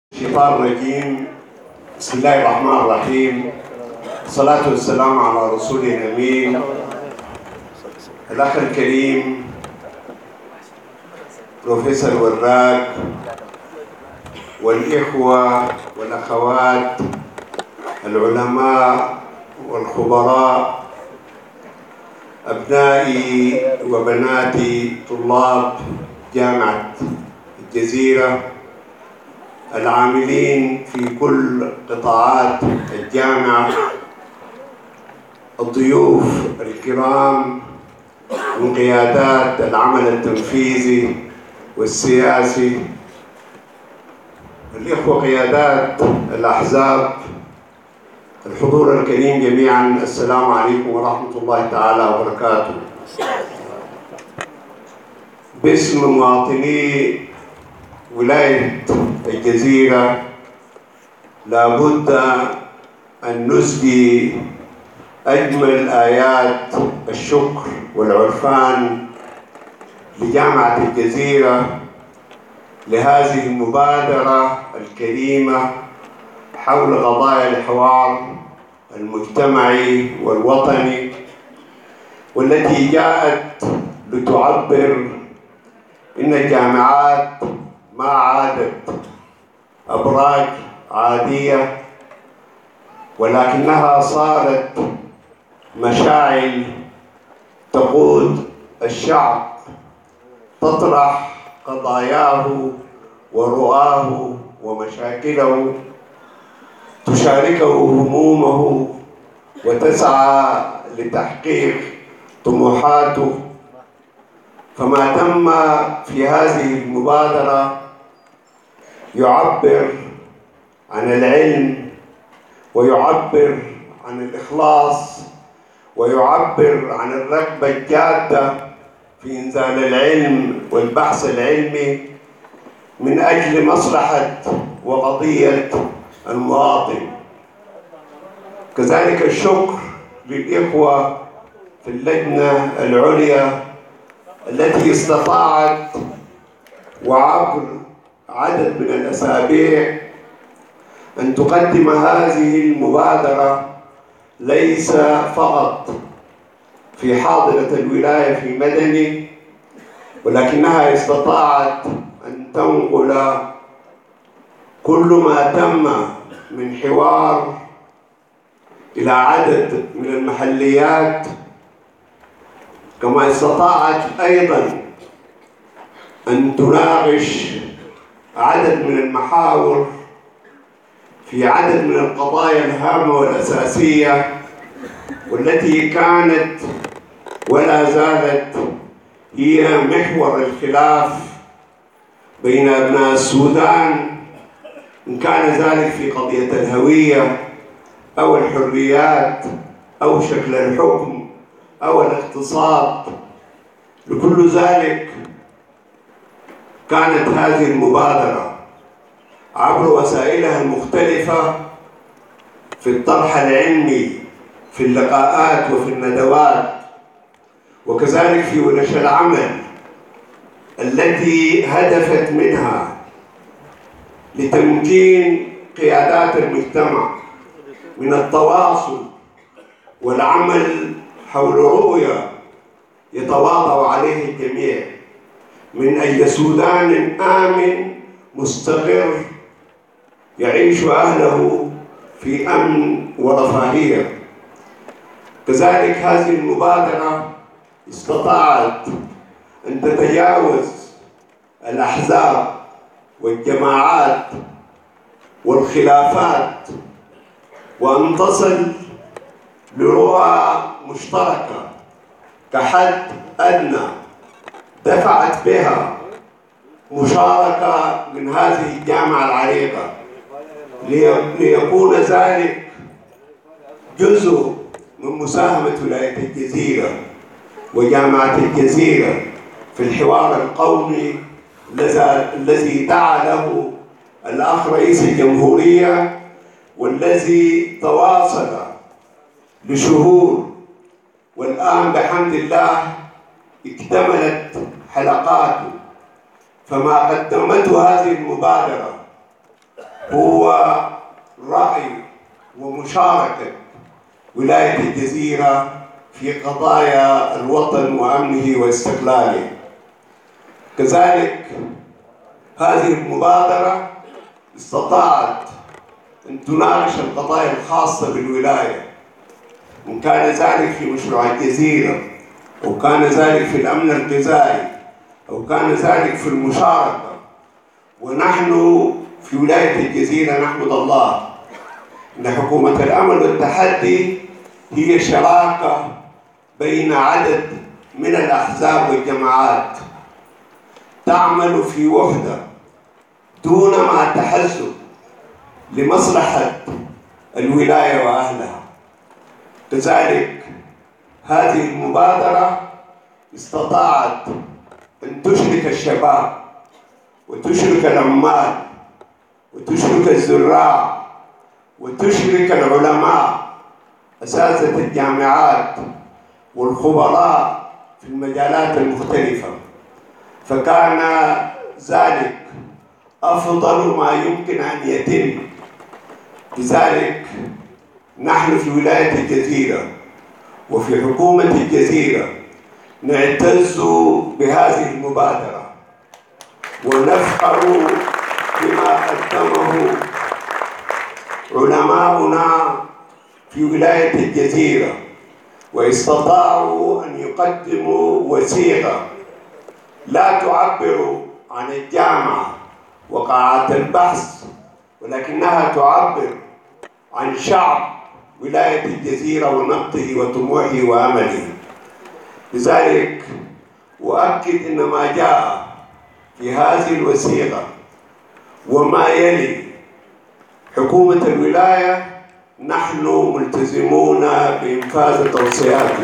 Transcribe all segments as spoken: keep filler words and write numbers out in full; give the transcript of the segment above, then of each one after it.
الشيطان الرجيم. بسم الله الرحمن الرحيم. الصلاة والسلام على رسوله الأمين الأخ الكريم بروفيسور وراق، والإخوة والأخوات العلماء والخبراء، أبنائي وبناتي طلاب جامعة الجزيرة العاملين في كل قطاعات الجامعة، الضيوف الكرام من قيادات العمل التنفيذي والسياسي، الإخوة قيادات الأحزاب، الحضور الكريم جميعا، السلام عليكم ورحمة الله تعالى وبركاته. باسم مواطني ولاية الجزيرة لابد أن نسدي أجمل آيات الشكر والعرفان لجامعة الجزيرة لهذه المبادرة الكريمة حول قضايا الحوار المجتمعي والوطني، والتي جاءت لتعبر إن الجامعات ما عادت أبراج عادية، ولكنها صارت مشاعل تقود الشعب، تطرح قضاياه ورؤاه ومشاكله، تشاركه همومه وتسعى لتحقيق طموحاته. فما تم في هذه المبادرة يعبر عن العلم، ويعبر عن الإخلاص، ويعبر عن الرغبة الجادة في إنزال العلم والبحث العلمي من أجل مصلحة وقضية المواطن. كذلك الشكر للإخوة في اللجنة العليا التي استطاعت وعبر عدد من الأسابيع أن تقدم هذه المبادرة ليس فقط في حاضرة الولاية في مدني، ولكنها استطاعت أن تنقل كل ما تم من حوار إلى عدد من المحليات، كما استطاعت أيضا أن تناقش عدد من المحاور في عدد من القضايا الهامة والأساسية، والتي كانت ولا زالت هي محور الخلاف بين أبناء السودان، إن كان ذلك في قضية الهوية أو الحريات أو شكل الحكم أو الاقتصاد. لكل ذلك كانت هذه المبادرة عبر وسائلها المختلفة في الطرح العلمي، في اللقاءات وفي الندوات، وكذلك في ورش العمل التي هدفت منها لتمكين قيادات المجتمع من التواصل والعمل حول رؤية يتواضع عليه الجميع من أجل سودان آمن مستقر يعيش أهله في أمن ورفاهية. كذلك هذه المبادرة استطاعت أن تتجاوز الأحزاب والجماعات والخلافات، وأن تصل لرؤى مشتركة كحد أدنى دفعت بها مشاركة من هذه الجامعة العريقة، ليكون ذلك جزء من مساهمة ولاية الجزيرة وجامعة الجزيرة في الحوار القومي الذي دعا له الأخ رئيس الجمهورية، والذي تواصل لشهور، والآن بحمد الله اكتملت حلقاته. فما قدمته هذه المبادرة هو رأي ومشاركة ولاية الجزيرة في قضايا الوطن وأمنه واستقلاله. كذلك هذه المبادرة استطاعت أن تناقش القضايا الخاصة بالولاية، إن كان ذلك في مشروع الجزيرة، أو كان ذلك في الأمن الغذائي، أو كان ذلك في المشاركة. ونحن في ولاية الجزيرة نحمد الله أن حكومة الأمل والتحدي هي شراكة بين عدد من الأحزاب والجماعات تعمل في وحدة دون ما تحزب لمصلحة الولاية وأهلها. كذلك هذه المبادرة استطاعت أن تشرك الشباب وتشرك العمال وتشرك الزراع وتشرك العلماء أساتذة الجامعات والخبراء في المجالات المختلفة، فكان ذلك أفضل ما يمكن أن يتم. لذلك نحن في ولاية الجزيرة وفي حكومة الجزيرة نعتز بهذه المبادرة ونفخر بما قدمه علماؤنا في ولاية الجزيرة، واستطاعوا أن يقدموا وثيقة لا تعبر عن الجامعة وقاعات البحث، ولكنها تعبر عن شعب ولاية الجزيرة ونبضه وطموحه وأمله. لذلك أؤكد أن ما جاء في هذه الوثيقة وما يلي حكومة الولاية نحن ملتزمون بإنفاذ توصياته،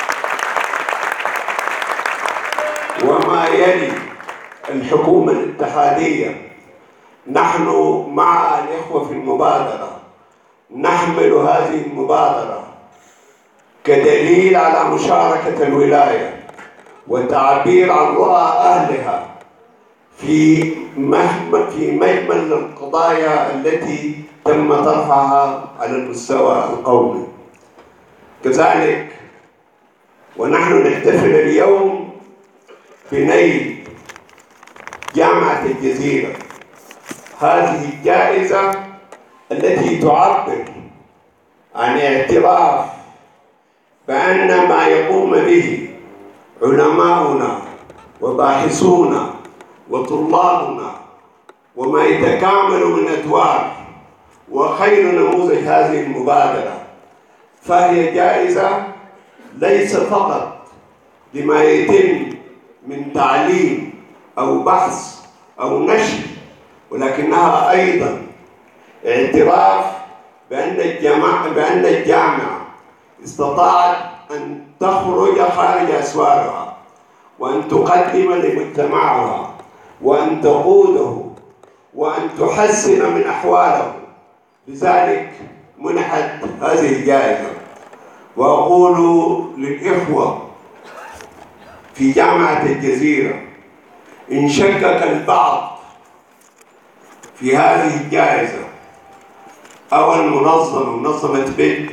وما يلي الحكومة الاتحادية نحن مع الإخوة في المبادرة نحمل هذه المبادرة كدليل على مشاركة الولاية وتعبير عن رؤى أهلها في في مجمل القضايا التي تم طرحها على المستوى القومي. كذلك ونحن نحتفل اليوم بنيل جامعة الجزيرة هذه الجائزة التي تعبر عن اعتراف بأن ما يقوم به علماؤنا وباحثونا وطلابنا وما يتكامل من أدوار وخير نموذج هذه المبادرة، فهي جائزة ليس فقط لما يتم من تعليم أو بحث أو نشر، ولكنها أيضا اعتراف بأن الجامعة بأن الجامعة استطاعت أن تخرج خارج أسوارها وأن تقدم لمجتمعها وأن تقوده وأن تحسن من أحواله. لذلك منحت هذه الجائزة. وأقول للإخوة في جامعة الجزيرة إن شكك البعض في هذه الجائزة أو المنظمة منظمة بيد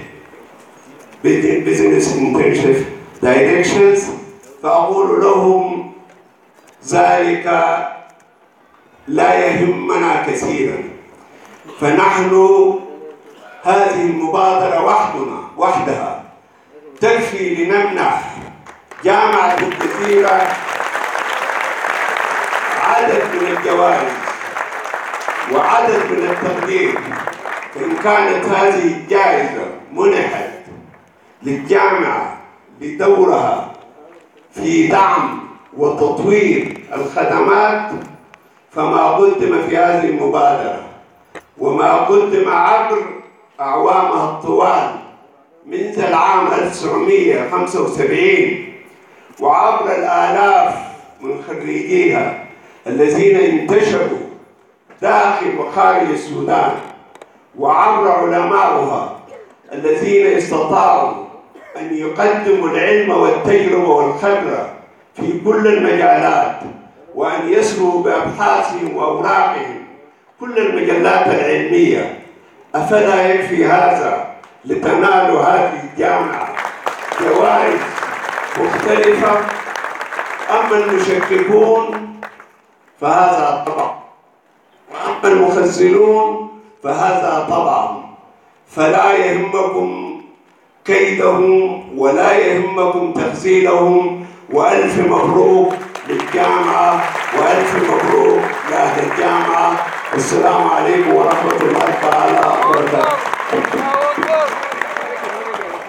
بزنس انترنشيب دايركشنز، فأقول لهم ذلك لا يهمنا كثيرا، فنحن هذه المبادرة وحدنا وحدها تكفي لنمنح جامعة الجزيرة عدد من الجوائز وعدد من التقدير. فإن كانت هذه الجائزة منحت للجامعة لدورها في دعم وتطوير الخدمات، فما قدم في هذه المبادرة وما قدم عبر أعوامها الطوال منذ العام ألف وتسعمئة وخمسة وسبعين وعبر الآلاف من خريجيها الذين انتشروا داخل وخارج السودان، وعبر علماؤها الذين استطاعوا أن يقدموا العلم والتجربة والخبرة في كل المجالات، وأن يسروا بأبحاثهم وأوراقهم كل المجلات العلمية. أفلا يكفي هذا لتنالوا هذه الجامعة جوائز مختلفة؟ أما المشككون فهذا طبع، وأما المخزلون فهذا طبع. فلا يهمكم كيدهم ولا يهمكم تخزيلهم. وألف مبروك للجامعة وألف مبروك لأهل الجامعة. السلام عليكم ورحمة الله تعالى وبركاته.